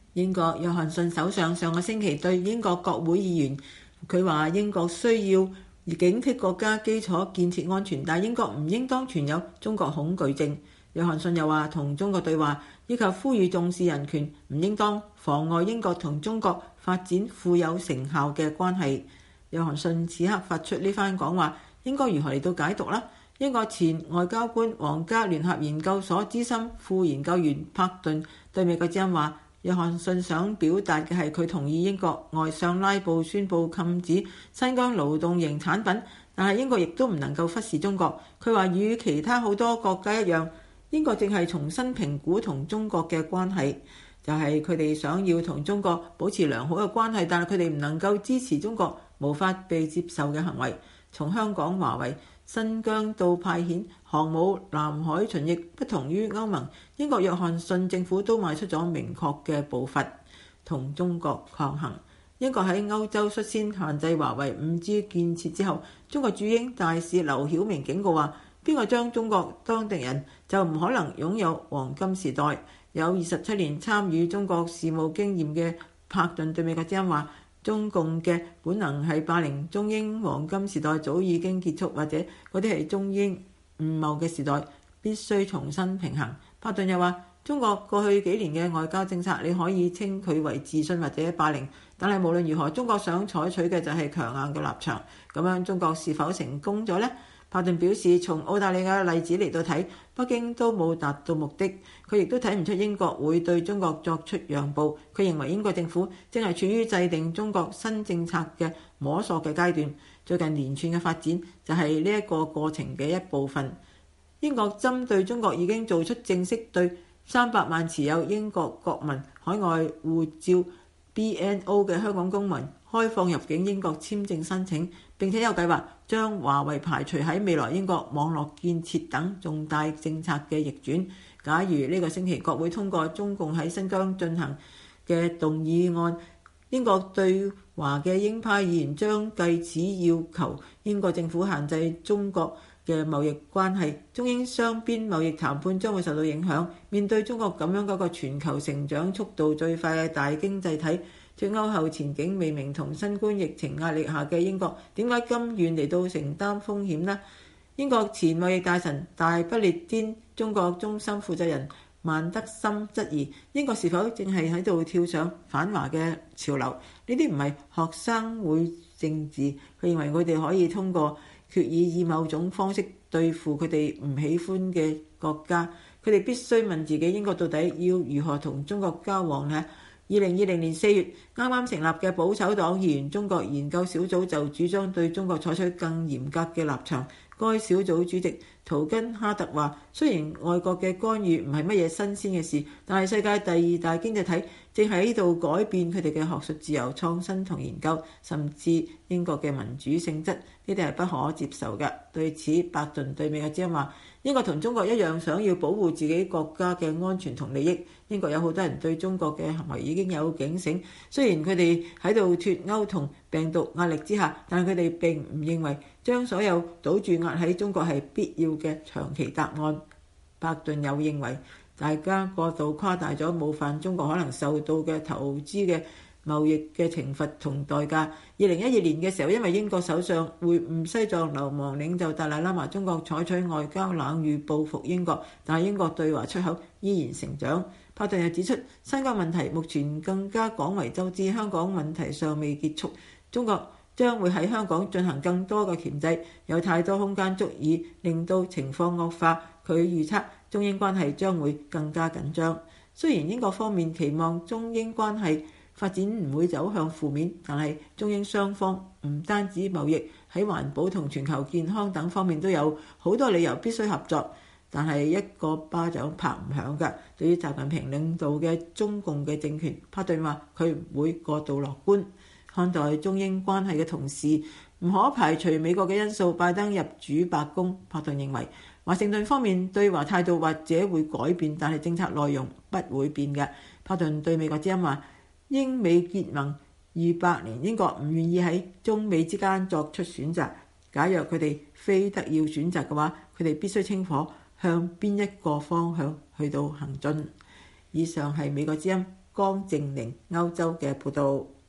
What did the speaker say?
英國約翰遜首相上個星期對英國國會議員，佢話英國需要警惕國家基礎建設安全，但英國唔應當存有中國恐懼症。約翰遜又話同中國對話，以及呼籲重視人權，唔應當妨礙英國同中國發展富有成效嘅關係。約翰遜此刻發出呢番講話，應該如何嚟到解讀呢？英國前外交官、皇家聯合研究所資深副研究員柏頓對美國之音話，約翰遜想表達嘅係佢同意英國外相拉布宣布禁止新疆勞動營產品，但係英國亦都唔能夠忽視中國。佢話與其他好多國家一樣，英國正係重新評估同中國嘅關係，就係佢哋想要同中國保持良好嘅關係，但係佢哋唔能夠支持中國無法被接受嘅行為。從香港、華為、新疆到派遣航母南海巡弋，不同於歐盟，英國約翰遜政府都邁出咗明確嘅步伐，同中國抗衡。英國喺歐洲率先限制華為 5G 建設之後，中國駐英大使劉曉明警告話，邊個將中國當敵人，就唔可能擁有黃金時代。有27年參與中國事務經驗嘅柏頓對美國之音話，中共嘅本能係霸凌中英黃金時代早已經結束，或者嗰啲係中英誤謀嘅時代，必須重新平衡。柏頓又話，中國過去幾年嘅外交政策，你可以稱佢為自信或者霸凌，但係無論如何，中國想採取嘅就係強硬嘅立場。咁樣中國是否成功咗呢？柏頓表示，從澳大利亞嘅例子嚟到睇，北京都冇達到目的。佢亦都睇唔出英國會對中國作出讓步。佢認為英國政府正係處於制定中國新政策嘅摸索嘅階段。最近連串嘅發展就係呢一個過程嘅一部分。英國針對中國已經做出正式對300萬持有英國國民海外護照 BNO 嘅香港公民開放入境英國簽證申請，並且有計劃將華為排除喺未來英國網絡建設等重大政策嘅逆轉。假如呢個星期國會通過中共喺新疆進行嘅動議案，英國對華嘅鷹派議員將繼此要求英國政府限制中國嘅貿易關係，中英雙邊貿易談判將會受到影響。面對中國咁樣嗰個全球成長速度最快嘅大經濟體，脫歐後前景未明同新冠疫情壓力下嘅英國，點解甘願嚟到承擔風險呢？英國前貿易大臣大不列顛中國中心負責人萬德森質疑英國是否正係喺度跳上反華嘅潮流？呢啲唔係學生會政治，佢認為佢哋可以通過決議以某種方式對付佢哋唔喜歡嘅國家。佢哋必須問自己，英國到底要如何同中國交往呢？2020年4月啱啱成立嘅保守黨議員中國研究小組就主張對中國採取更嚴格嘅立場。該小組主席圖根哈特話，雖然外國嘅干預唔係乜嘢新鮮嘅事，但係世界第2大經濟體正喺度改變佢哋嘅學術自由、創新同研究，甚至英國嘅民主性質，呢啲係不可接受嘅。對此，柏頓對美國之音話，英國同中國一樣想要保護自己國家嘅安全同利益。英國有好多人對中國嘅行為已經有警醒，雖然佢哋喺度脫歐同病毒壓力之下，但係佢哋並唔認為將所有賭注壓喺中國係必要嘅長期答案。柏頓又認為大家過度誇大咗冒犯中國可能受到嘅投資嘅貿易嘅懲罰同代價。2012年嘅時候，因為英國首相會晤西藏流亡領袖達賴喇嘛，中國採取外交冷遇報復英國，但係英國對華出口依然成長。柏頓又指出，新疆問題目前更加廣為周知，香港問題尚未結束，中國將會喺香港進行更多嘅鉗制，有太多空間足以令到情況惡化。佢預測中英關係將會更加緊張。雖然英國方面期望中英關係發展唔會走向負面，但係中英雙方唔單止貿易，喺環保同全球健康等方面都有好多理由必須合作。但係一個巴掌拍唔響㗎。對於習近平領導嘅中共嘅政權，柏頓話佢唔會過度樂觀。看待中英關係嘅同時，唔可排除美國嘅因素。拜登入主白宮，柏頓認為華盛頓方面對華態度或者會改變，但係政策內容不會變嘅。柏頓對美國之音話，英美結盟200年，英國唔願意喺中美之間作出選擇。假若佢哋非得要選擇嘅話，佢哋必須清楚向邊一個方向去到行進。以上係美國之音江正寧歐洲嘅報導。